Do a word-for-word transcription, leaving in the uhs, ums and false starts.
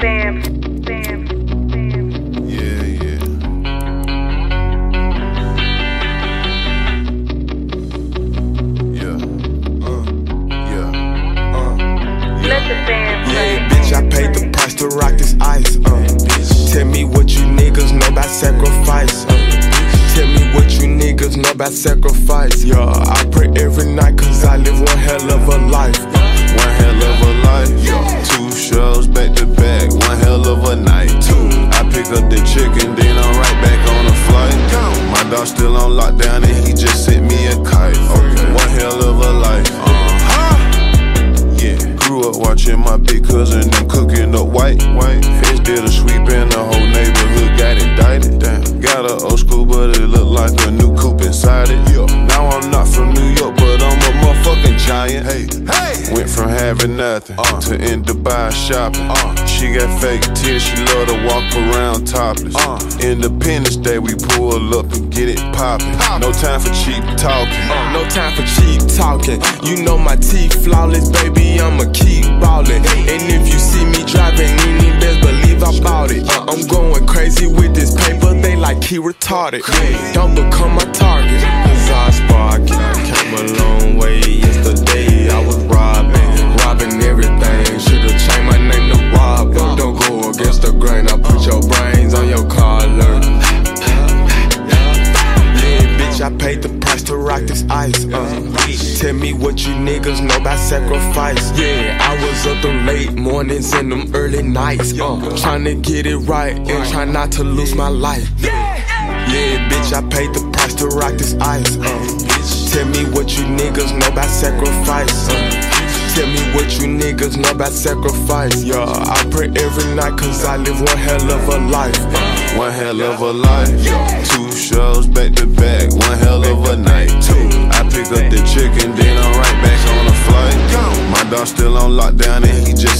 Bam, bam, bam. Yeah, yeah. Yeah. Uh, yeah. Uh, yeah. Let the band play. Yeah, bitch, I paid the price to rock this ice. Uh. Tell me what you niggas know about sacrifice. Uh. Tell me what you niggas know about sacrifice. Yeah, I pray every night cause I live one hell of a life. One hell of a life. Yeah. Two shows back to back. One hell of a night. Two. I pick up the chicken, then I'm right back on a flight. My dog still on lockdown and he just sent me a kite. Okay. One hell of a life. Uh-huh. Yeah. Grew up watching my big cousin them cooking up white. White. Feds did a sweep and the whole neighborhood got indicted. Damn. Got a old school, but it look like a new coupe inside it. Yeah. Now I'm not from New York, but I'm a motherfucking giant. Hey, hey. Went from having nothing uh. to in Dubai shopping. Uh. She got fake tears, she love to walk around topless. Uh. Independence Day, we pull up and get it poppin'. Pop. No time for cheap talking. Uh, no time for cheap talking. You know my teeth flawless, baby, I'ma keep ballin'. And if you see me driving, you need best believe I bought it. Uh, I'm going crazy with this paper, they like he retarded. Don't become my target. Cause I spark, I came a long way yesterday. I was robbing, robbing everything. Should've changed my name to Rob, but don't go against the grain. I put your brains on your collar. Yeah, bitch, I paid the price to rock this ice. Uh. Tell me what you niggas know about sacrifice. Yeah, I was up them late mornings and them early nights. Uh. Trying to get it right and try not to lose my life. Yeah, bitch, I paid the price to rock this ice. Uh. Tell me what you niggas know about sacrifice. Uh. Tell me what you niggas know about sacrifice. Yeah, I pray every night cause I live one hell of a life. Uh. One hell of a life. Yeah. Two shows back to back. One hell of a night. Two. I pick up the chicken, then I'm right back on a flight. My dog still on lockdown and he just